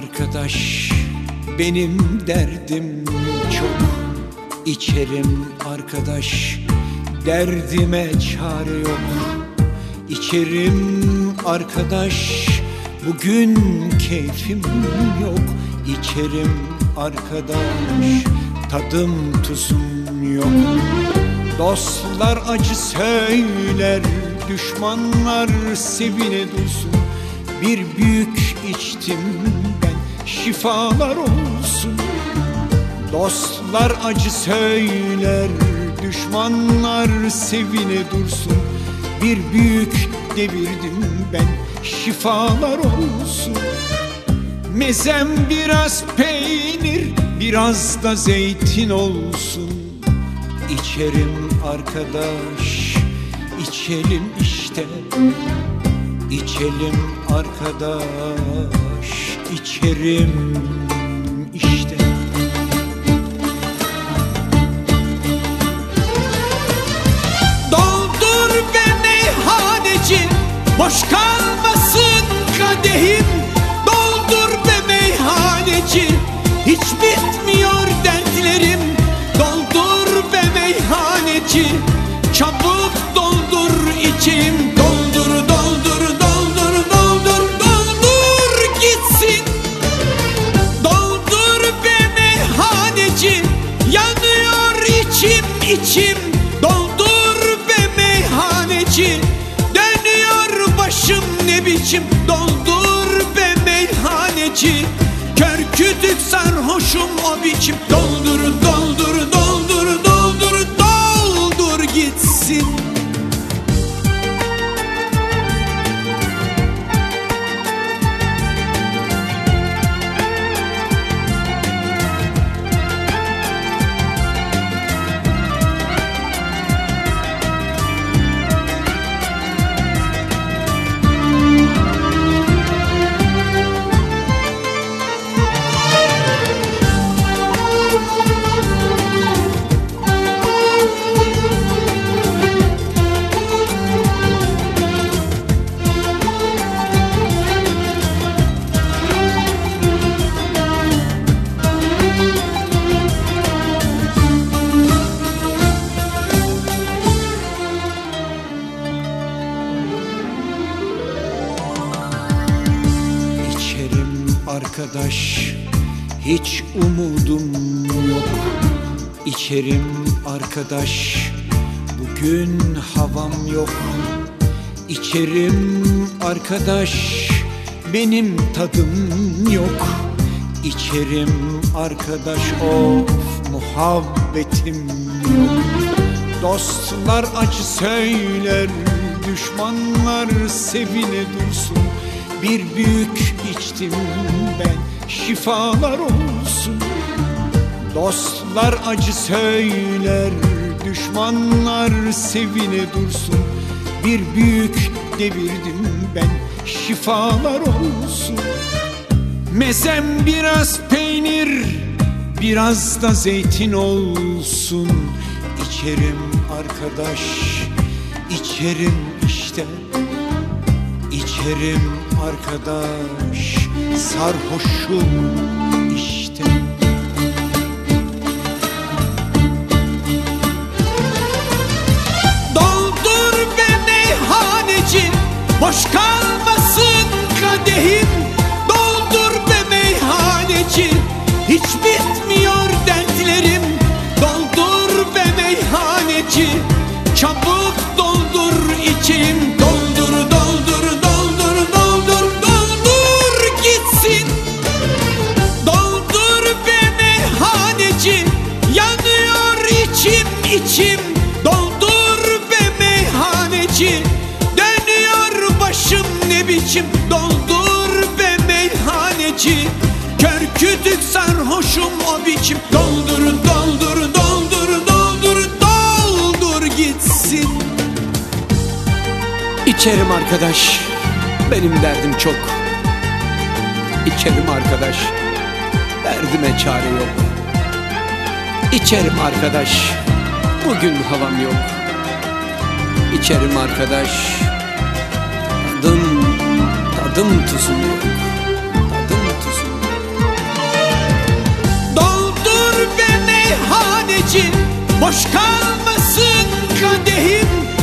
arkadaş, benim derdim çok. İçerim arkadaş, derdime çare yok. İçerim arkadaş, bugün keyfim yok. İçerim arkadaş, tadım tuzum yok. Dostlar acı söyler, düşmanlar sevine dursun. Bir büyük içtim ben, şifalar olsun. Dostlar acı söyler, düşmanlar sevine dursun. Bir büyük devirdim ben, şifalar olsun. Mezem biraz peynir, biraz da zeytin olsun. İçerim arkadaş, içelim işte. İçelim arkadaş, içerim işte. Doldur be meyhaneci, boş kalmasın kadehim. Doldur be meyhaneci, hiç bitmiyor dertlerim. Doldur be meyhaneci, çabuk doldur içeyim. Doldur, doldur, doldur, doldur, doldur gitsin. Doldur be meyhaneci, yanıyor içim içim. Doldur be meyhaneci, dönüyor başım ne biçim. Doldur be meyhaneci, kör kütük sarhoşum o biçim. Doldur, doldur, doldur, doldur, doldur gitsin. Arkadaş, hiç umudum yok. İçerim arkadaş, bugün havam yok. İçerim arkadaş, benim tadım yok. İçerim arkadaş, of muhabbetim yok. Dostlar acı söyler, düşmanlar sevine dursun. Bir büyük içtim ben, şifalar olsun. Dostlar acı söyler, düşmanlar sevine dursun. Bir büyük devirdim ben, şifalar olsun. Mezem biraz peynir, biraz da zeytin olsun. İçerim arkadaş, içerim işte. İçerim arkadaş, sarhoşum işte. Doldur be meyhaneci, boş kalmasın kadehim. Doldur be meyhaneci, hiç bitmiyor dertlerim. Doldur be meyhaneci, çabuk doldur içeyim. Doldur, doldur, doldur, doldur, doldur gitsin. Doldur be meyhaneci, yanıyor içim içim. Doldur be meyhaneci, dönüyor başım ne biçim. Doldur be meyhaneci, kör kütük sarhoşum o biçim. Doldur, doldur, doldur, doldur, doldur gitsin. İçerim arkadaş, benim derdim çok. İçerim arkadaş, derdime çare yok. İçerim arkadaş, bugün havam yok. İçerim arkadaş, tadım tuzum yok. Tadım tuzum yok. için boş kalmasın kadehim.